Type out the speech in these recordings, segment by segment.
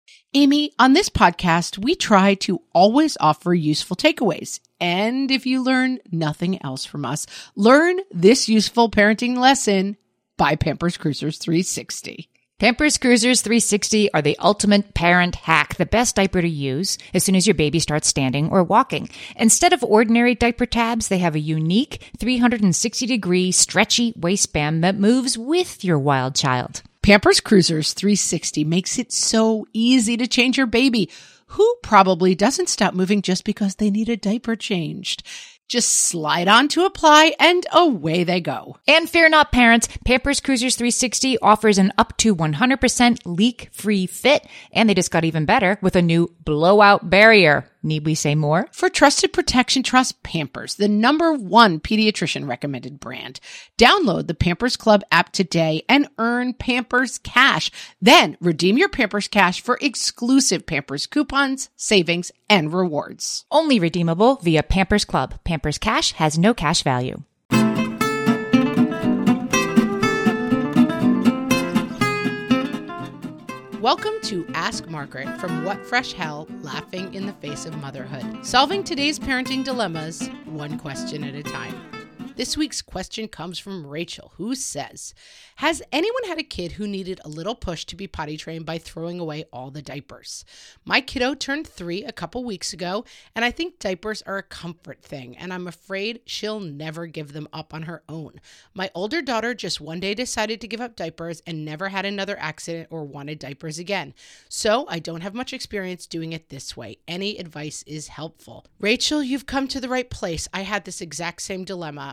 Amy, on this podcast, we try to always offer useful takeaways. And if you learn nothing else from us, learn this useful parenting lesson by Pampers Cruisers 360. Pampers Cruisers 360 are the ultimate parent hack, the best diaper to use as soon as your baby starts standing or walking. Instead of ordinary diaper tabs, they have a unique 360-degree stretchy waistband that moves with your wild child. Pampers Cruisers 360 makes it so easy to change your baby, who probably doesn't stop moving just because they need a diaper changed. Just slide on to apply and away they go. And fear not, parents, Pampers Cruisers 360 offers an up to 100% leak-free fit, and they just got even better with a new blowout barrier. Need we say more? For trusted protection, trust Pampers, the #1 pediatrician recommended brand. Download the Pampers Club app today and earn Pampers Cash. Then redeem your Pampers Cash for exclusive Pampers coupons, savings, and rewards. Only redeemable via Pampers Club. Pampers Cash has no cash value. Welcome to Ask Margaret from What Fresh Hell, Laughing in the Face of Motherhood. Solving today's parenting dilemmas, one question at a time. This week's question comes from Rachel, who says, has anyone had a kid who needed a little push to be potty trained by throwing away all the diapers? My kiddo turned 3 a couple weeks ago, and I think diapers are a comfort thing, and I'm afraid she'll never give them up on her own. My older daughter just one day decided to give up diapers and never had another accident or wanted diapers again. So I don't have much experience doing it this way. Any advice is helpful. Rachel, you've come to the right place. I had this exact same dilemma.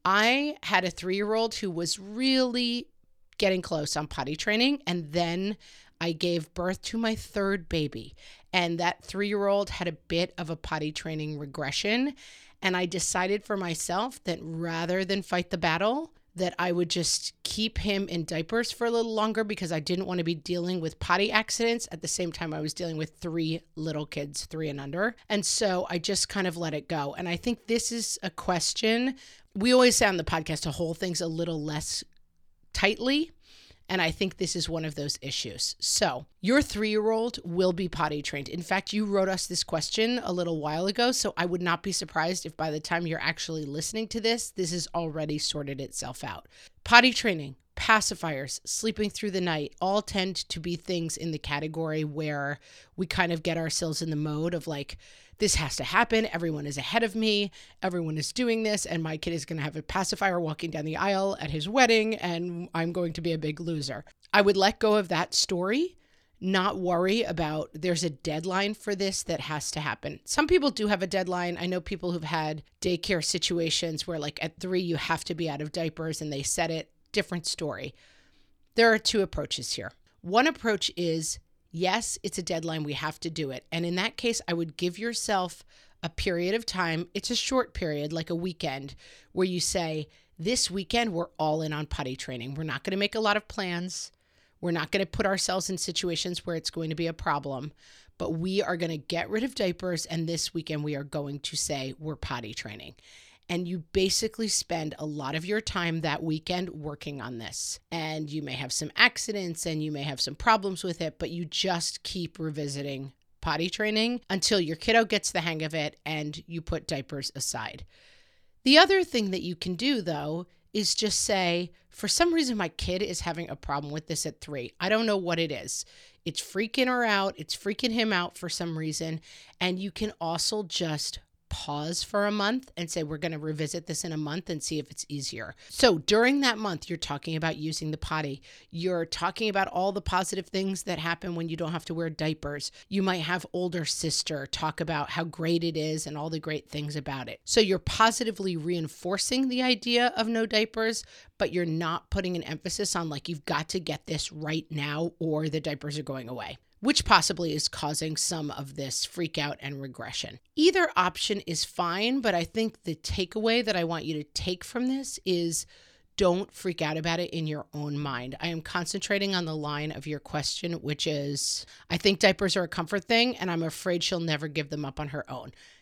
I had a 3-year-old who was really getting close on potty training, and then I gave birth to my 3rd baby, and that 3-year-old had a bit of a potty training regression, and I decided for myself that rather than fight the battle, that I would just keep him in diapers for a little longer because I didn't want to be dealing with potty accidents at the same time I was dealing with 3 little kids, 3 and under. And so I just kind of let it go. And I think this is a question. We always say on the podcast to hold things a little less tightly. And I think this is one of those issues. So your 3-year-old will be potty trained. In fact, you wrote us this question a little while ago, so I would not be surprised if by the time you're actually listening to this, this has already sorted itself out. Potty training, pacifiers, sleeping through the night, all tend to be things in the category where we kind of get ourselves in the mode of like, this has to happen. Everyone is ahead of me. Everyone is doing this. And my kid is going to have a pacifier walking down the aisle at his wedding. And I'm going to be a big loser. I would let go of that story, not worry about there's a deadline for this that has to happen. Some people do have a deadline. I know people who've had daycare situations where like at 3, you have to be out of diapers and they set it. Different story. There are 2 approaches here. One approach is, yes, it's a deadline. We have to do it. And in that case, I would give yourself a period of time. It's a short period, like a weekend, where you say, this weekend, we're all in on potty training. We're not going to make a lot of plans. We're not going to put ourselves in situations where it's going to be a problem, but we are going to get rid of diapers. And this weekend, we are going to say we're potty training. And you basically spend a lot of your time that weekend working on this. And you may have some accidents and you may have some problems with it, but you just keep revisiting potty training until your kiddo gets the hang of it and you put diapers aside. The other thing that you can do, though, is just say, for some reason, my kid is having a problem with this at 3. I don't know what it is. It's freaking her out. It's freaking him out for some reason. And you can also just pause for a month and say, we're going to revisit this in a month and see if it's easier. So during that month, you're talking about using the potty. You're talking about all the positive things that happen when you don't have to wear diapers. You might have older sister talk about how great it is and all the great things about it. So you're positively reinforcing the idea of no diapers, but you're not putting an emphasis on like, you've got to get this right now or the diapers are going away, which possibly is causing some of this freak out and regression. Either option is fine, but I think the takeaway that I want you to take from this is don't freak out about it in your own mind. I am concentrating on the line of your question, which is, I think diapers are a comfort thing, and I'm afraid she'll never give them up on her own.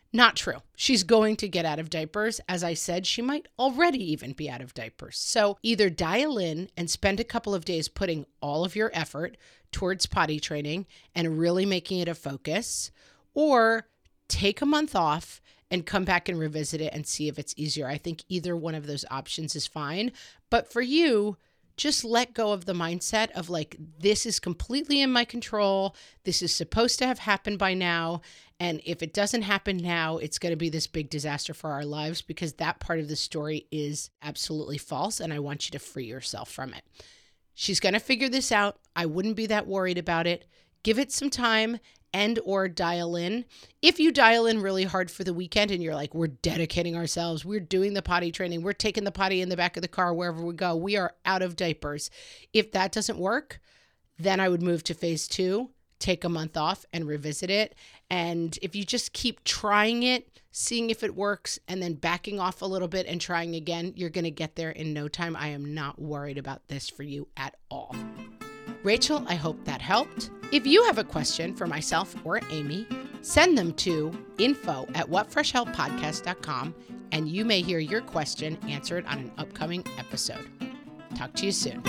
Not true. She's going to get out of diapers. As I said, she might already even be out of diapers. So either dial in and spend a couple of days putting all of your effort towards potty training and really making it a focus, or take a month off and come back and revisit it and see if it's easier. I think either one of those options is fine. But for you, just let go of the mindset of like, this is completely in my control. This is supposed to have happened by now. And if it doesn't happen now, it's going to be this big disaster for our lives, because that part of the story is absolutely false. And I want you to free yourself from it. She's going to figure this out. I wouldn't be that worried about it. Give it some time and or dial in. If you dial in really hard for the weekend and you're like, we're dedicating ourselves, we're doing the potty training, we're taking the potty in the back of the car wherever we go, we are out of diapers. If that doesn't work, then I would move to phase 2, take a month off and revisit it. And if you just keep trying it, seeing if it works, and then backing off a little bit and trying again, you're going to get there in no time. I am not worried about this for you at all. Rachel, I hope that helped. If you have a question for myself or Amy, send them to info@whatfreshhellpodcast.com, and you may hear your question answered on an upcoming episode. Talk to you soon.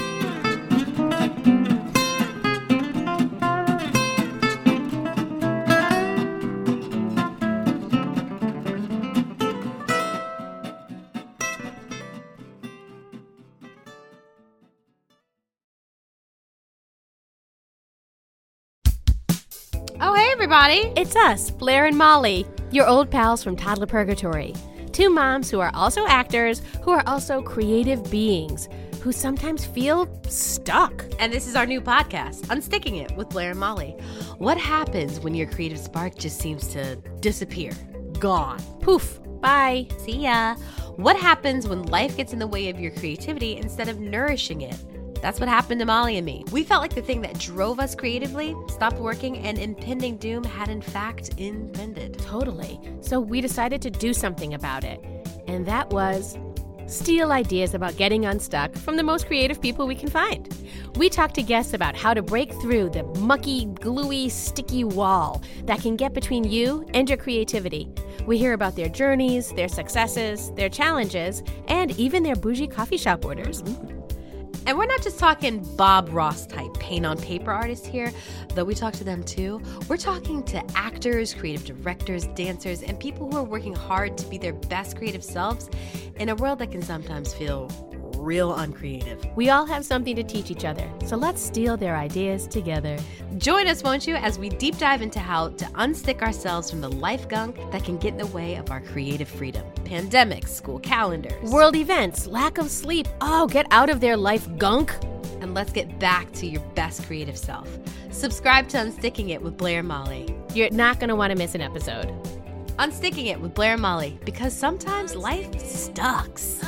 Oh, hey, everybody. It's us, Blair and Molly, your old pals from Toddler Purgatory. 2 moms who are also actors, who are also creative beings, who sometimes feel stuck. And this is our new podcast, Unsticking It with Blair and Molly. What happens when your creative spark just seems to disappear? Gone. Poof. Bye. See ya. What happens when life gets in the way of your creativity instead of nourishing it? That's what happened to Molly and me. We felt like the thing that drove us creatively stopped working, and impending doom had in fact impended. Totally. So we decided to do something about it. And that was steal ideas about getting unstuck from the most creative people we can find. We talked to guests about how to break through the mucky, gluey, sticky wall that can get between you and your creativity. We hear about their journeys, their successes, their challenges, and even their bougie coffee shop orders. And we're not just talking Bob Ross type paint on paper artists here, though we talk to them too. We're talking to actors, creative directors, dancers, and people who are working hard to be their best creative selves in a world that can sometimes feel real uncreative. We all have something to teach each other, so let's steal their ideas together. Join us, won't you, as we deep dive into how to unstick ourselves from the life gunk that can get in the way of our creative freedom. Pandemics, school calendars, world events, lack of sleep. Oh, get out of their life gunk. And let's get back to your best creative self. Subscribe to Unsticking It with Blair and Molly. You're not going to want to miss an episode. Unsticking It with Blair and Molly, because sometimes life sucks.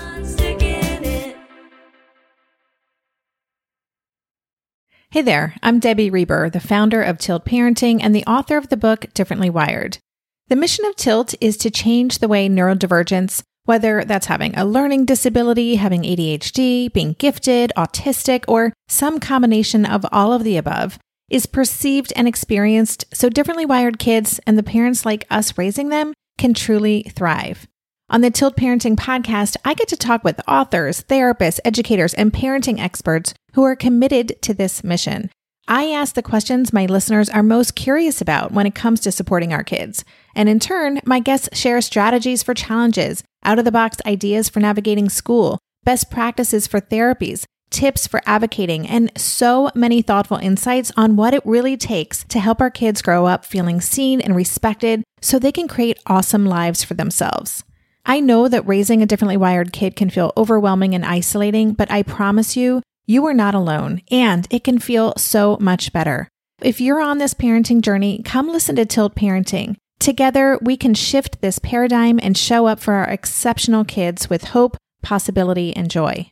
Hey there, I'm Debbie Reber, the founder of Tilt Parenting and the author of the book Differently Wired. The mission of Tilt is to change the way neurodivergence, whether that's having a learning disability, having ADHD, being gifted, autistic, or some combination of all of the above, is perceived and experienced so differently wired kids and the parents like us raising them can truly thrive. On the Tilt Parenting podcast, I get to talk with authors, therapists, educators, and parenting experts who are committed to this mission. I ask the questions my listeners are most curious about when it comes to supporting our kids. And in turn, my guests share strategies for challenges, out-of-the-box ideas for navigating school, best practices for therapies, tips for advocating, and so many thoughtful insights on what it really takes to help our kids grow up feeling seen and respected so they can create awesome lives for themselves. I know that raising a differently wired kid can feel overwhelming and isolating, but I promise you, you are not alone, and it can feel so much better. If you're on this parenting journey, come listen to Tilt Parenting. Together, we can shift this paradigm and show up for our exceptional kids with hope, possibility, and joy.